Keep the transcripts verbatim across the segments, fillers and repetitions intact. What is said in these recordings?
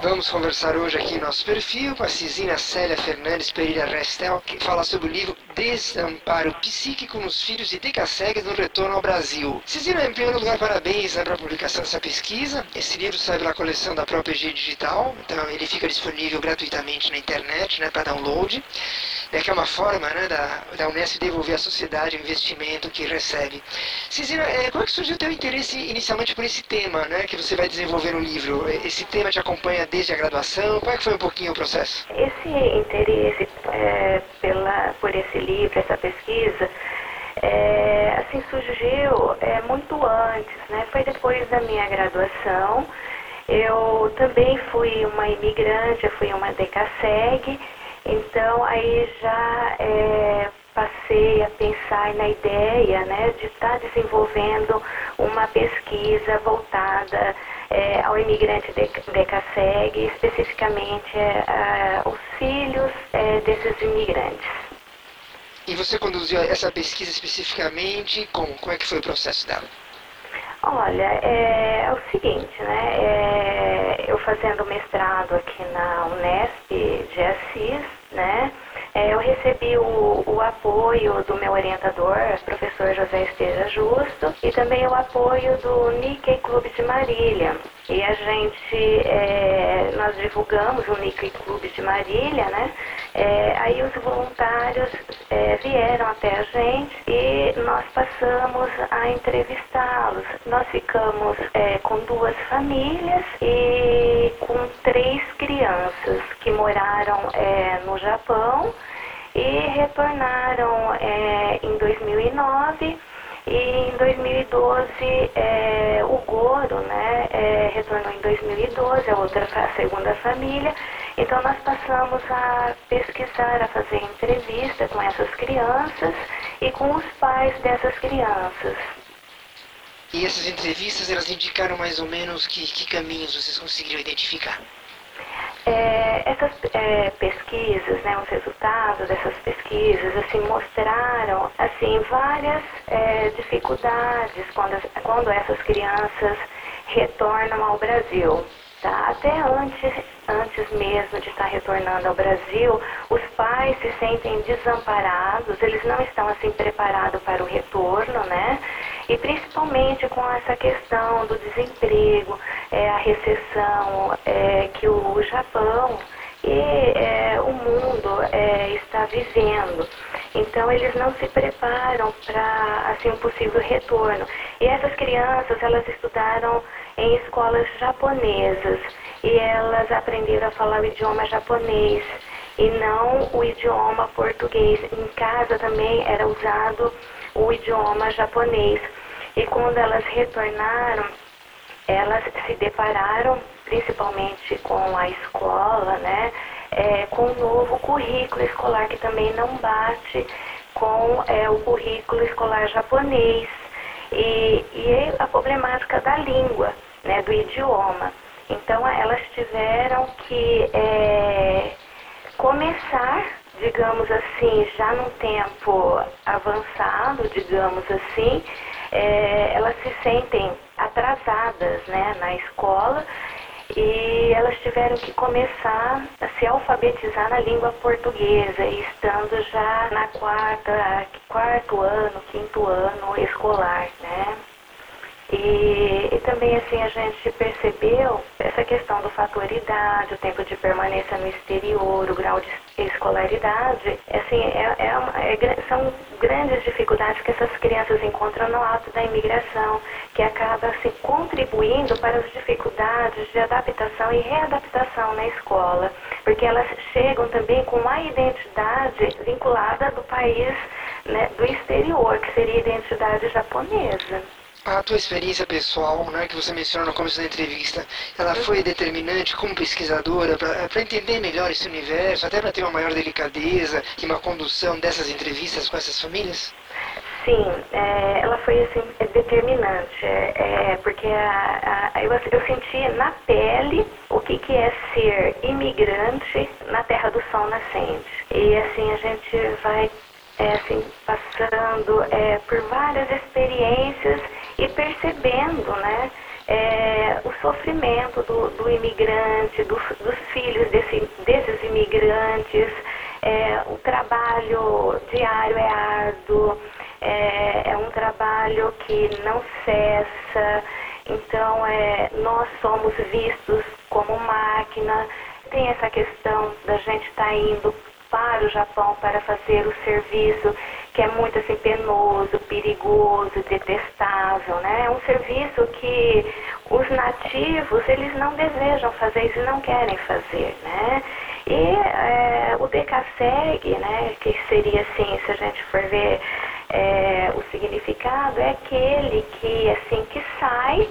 Vamos conversar hoje aqui no nosso perfil com a Cisina Célia Fernandes Pereira Restel, que fala sobre o livro Desamparo Psíquico nos Filhos de Decassegues no Retorno ao Brasil. Cisina, em primeiro lugar, parabéns, né, para a publicação dessa pesquisa. Esse livro sai pela coleção da própria E G Digital, então ele fica disponível gratuitamente na internet, né, para download. É que é uma forma, né, da, da Unesp devolver à sociedade o investimento que recebe. Cisina, é, como é que surgiu o teu interesse inicialmente por esse tema, né, que você vai desenvolver no livro? Esse tema te acompanha desde a graduação? Como é que foi um pouquinho o processo? Esse interesse é, pela, por esse livro, essa pesquisa, é, assim, surgiu é, muito antes, né? Foi depois da minha graduação. Eu também fui uma imigrante, eu fui uma decasseg, então aí já é, passei a pensar na ideia, né, de estar desenvolvendo uma pesquisa voltada é, ao imigrante decasseg, especificamente é, aos filhos é, desses imigrantes. E você conduziu essa pesquisa especificamente? Como, como é que foi o processo dela? Olha, é, é o seguinte, né, é, eu fazendo mestrado aqui na Unesp de Assis, né, é, eu recebi o, o apoio do meu orientador, professor José Esteja Justo, e também o apoio do Nikkei Clube de Marília. E a gente, é, nós divulgamos o Nikkei Clube de Marília, né? É, aí os voluntários é, vieram até a gente e nós passamos a entrevistá-los. Nós ficamos é, com duas famílias e com três crianças que moraram é, no Japão e retornaram é, em dois mil e nove. E em dois mil e doze, é, o Goro, né, é, retornou em dois mil e doze, a outra, a segunda família. Então nós passamos a pesquisar, a fazer entrevista com essas crianças e com os pais dessas crianças. E essas entrevistas, elas indicaram mais ou menos que, que caminhos vocês conseguiram identificar? É, essas é, pesquisas, né, os resultados dessas pesquisas, assim, mostraram, assim, várias é, dificuldades quando, quando essas crianças retornam ao Brasil. Tá? Até antes, antes mesmo de estar retornando ao Brasil, os pais se sentem desamparados, eles não estão assim preparados para o retorno, né? E principalmente com essa questão do desemprego, é, a recessão é, que o Japão e é, o mundo é, está vivendo. Então eles não se preparam para assim, um possível retorno. E essas crianças, elas estudaram em escolas japonesas e elas aprenderam a falar o idioma japonês e não o idioma português. Em casa também era usado o idioma japonês. E quando elas retornaram, elas se depararam principalmente com a escola, né, é, com o novo currículo escolar que também não bate com é, o currículo escolar japonês. E, e a problemática da língua, né, do idioma. Então elas tiveram que é, começar, digamos assim, já num tempo avançado, digamos assim, é, elas se sentem atrasadas, né, na escola e elas tiveram que começar a se alfabetizar na língua portuguesa, e estando já na quarta, quarto ano, quinto ano escolar, né? E, e também assim a gente percebeu essa questão do fator idade, o tempo de permanência no exterior, o grau de escolaridade, assim, é, é uma, é, são grandes dificuldades que essas crianças encontram no ato da imigração, que acaba assim, contribuindo para as dificuldades de adaptação e readaptação na escola, porque elas chegam também com uma identidade vinculada do país, né, do exterior, que seria a identidade japonesa. A tua experiência pessoal, né, que você mencionou no começo da entrevista, ela foi determinante como pesquisadora para entender melhor esse universo, até para ter uma maior delicadeza e uma condução dessas entrevistas com essas famílias? Sim, é, ela foi assim, determinante, é, porque a, a, eu, eu senti na pele o que, que é ser imigrante na terra do sol nascente. E assim a gente vai é, assim, passando é, por várias experiências e percebendo, né, é, o sofrimento do, do imigrante, do, dos filhos desse, desses imigrantes, é, o trabalho diário é árduo, é, é um trabalho que não cessa, então é, nós somos vistos como máquina. Tem essa questão da gente estar tá indo para o Japão para fazer o serviço que é muito assim penoso, perigoso, detestável, né? É um serviço que os nativos, eles não desejam fazer, eles não querem fazer, né? E é, o DECASEG, né, que seria assim, se a gente for ver é, o significado, é aquele que, assim, que sai,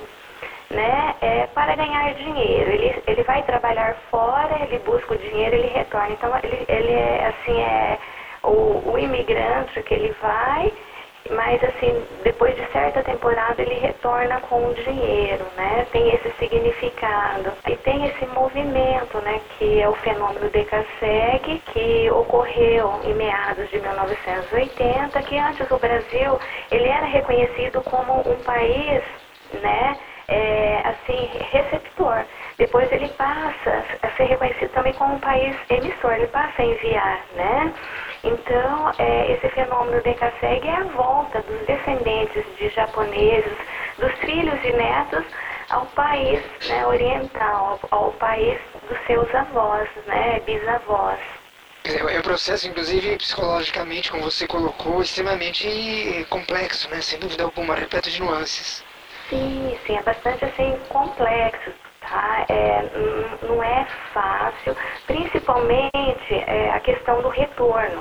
né, é, para ganhar dinheiro. Ele, ele vai trabalhar fora, ele busca o dinheiro, ele retorna. Então, ele, ele é, assim, é o, o imigrante que ele vai, mas, assim, depois de certa temporada, ele retorna com o dinheiro, né? Tem esse significado. E tem esse movimento, né, que é o fenômeno DECASEG, que ocorreu em meados de mil novecentos e oitenta, que antes o Brasil, ele era reconhecido como um país, né, É, assim, receptor. Depois ele passa a ser reconhecido também como um país emissor, ele passa a enviar, né? Então, é, esse fenômeno DECASEG é a volta dos descendentes de japoneses, dos filhos e netos, ao país, né, oriental, ao, ao país dos seus avós, né, bisavós. É um processo, inclusive, psicologicamente, como você colocou, extremamente complexo, né? Sem dúvida alguma, repleto de nuances. Sim, sim, é bastante assim complexo, tá? É, não é fácil, principalmente é, a questão do retorno,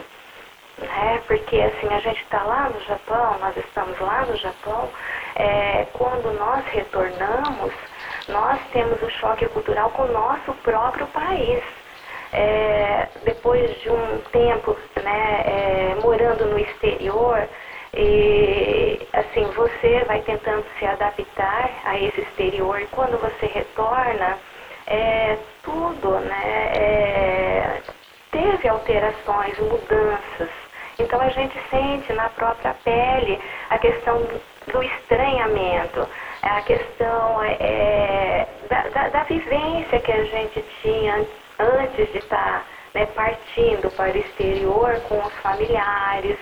né? Porque assim, a gente está lá no Japão, nós estamos lá no Japão, é, quando nós retornamos, nós temos o choque cultural com o nosso próprio país. É, depois de um tempo, né, é, morando no exterior, e assim, você vai tentando se adaptar a esse exterior, e quando você retorna, é, tudo, né, é, teve alterações, mudanças. Então a gente sente na própria pele a questão do estranhamento, a questão é, da, da, da vivência que a gente tinha antes de estar, né, partindo para o exterior com os familiares.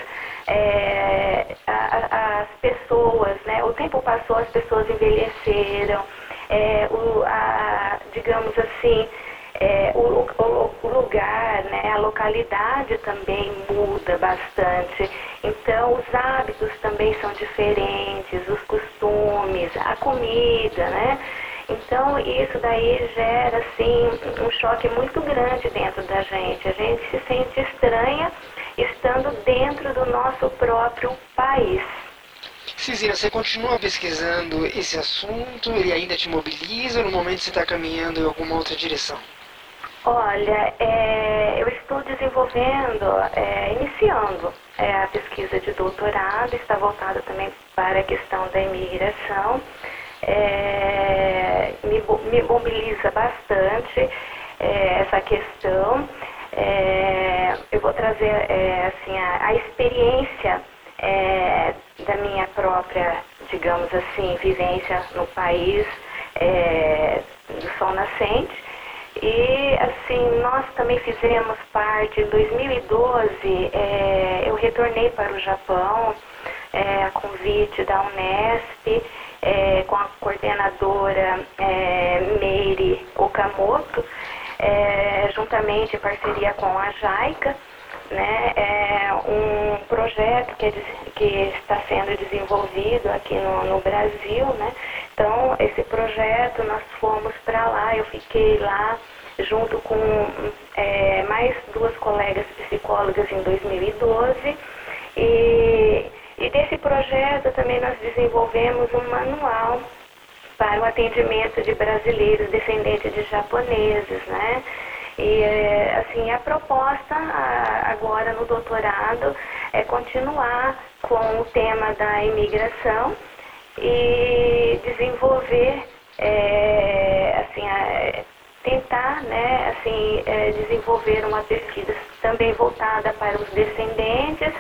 É, a, a, as pessoas, né, o tempo passou, as pessoas envelheceram, é, o, a, digamos assim, é, o, o, o lugar, né, a localidade também muda bastante, então os hábitos também são diferentes, os costumes, a comida, né? Então isso daí gera assim um choque muito grande dentro da gente, a gente se sente estranha estando dentro do nosso próprio país. Cisina, você continua pesquisando esse assunto? Ele ainda te mobiliza ou no momento você está caminhando em alguma outra direção? Olha, é, eu estou desenvolvendo, é, iniciando é, a pesquisa de doutorado, está voltada também para a questão da imigração. É, me, me mobiliza bastante é, essa questão. É, eu vou trazer é, assim, a, a experiência é, da minha própria, digamos assim, vivência no país é, do Sol Nascente. E assim, nós também fizemos parte, em dois mil e doze, é, eu retornei para o Japão, é, a convite da Unesp, é, com a coordenadora é, Meire Okamoto, é, juntamente em parceria com a JAICA, né, é um projeto que, é, que está sendo desenvolvido aqui no, no Brasil, né? Então, esse projeto, nós fomos para lá, eu fiquei lá junto com é, mais duas colegas psicólogas em dois mil e doze, e, e desse projeto também nós desenvolvemos um manual para o atendimento de brasileiros descendentes de japoneses, né? E, assim, a proposta agora no doutorado é continuar com o tema da imigração e desenvolver, é, assim, a, tentar, né, assim, é, desenvolver uma pesquisa também voltada para os descendentes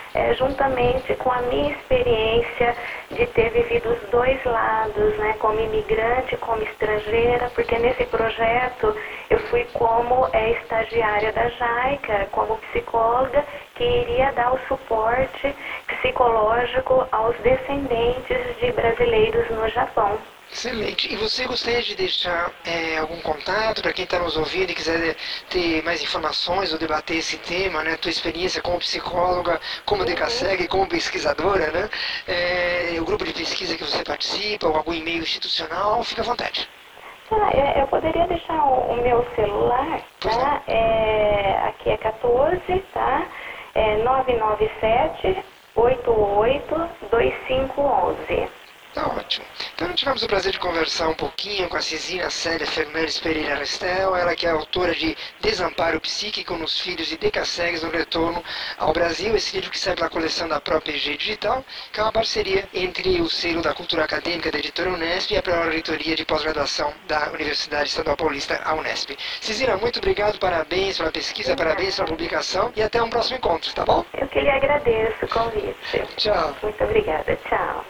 é, juntamente com a minha experiência de ter vivido os dois lados, né, como imigrante, como estrangeira, porque nesse projeto eu fui como é, estagiária da JICA, como psicóloga, que iria dar o suporte psicológico aos descendentes de brasileiros no Japão. Excelente. E você gostaria de deixar é, algum contato para quem está nos ouvindo e quiser ter mais informações ou debater esse tema, né? Tua experiência como psicóloga, como DECASEG, como pesquisadora, né? É, o grupo de pesquisa que você participa, ou algum e-mail institucional, fica à vontade. Ah, eu poderia deixar o, o meu celular, tá? É, aqui é quatorze, tá? É nove nove sete, oito oito, dois cinco um um. Tá ótimo. Então tivemos o prazer de conversar um pouquinho com a Cisina Célia Fernandes Pereira Restel, ela que é autora de Desamparo Psíquico nos Filhos de DECASEGs no Retorno ao Brasil, esse livro que sai pela coleção da própria E G Digital, que é uma parceria entre o selo da Cultura Acadêmica da Editora Unesp e a Pró-Reitoria de Pós-Graduação da Universidade Estadual Paulista, a Unesp. Cisina, muito obrigado, parabéns pela pesquisa, parabéns pela publicação e até um próximo encontro, tá bom? Eu que lhe agradeço o convite. Tchau. Muito obrigada, tchau.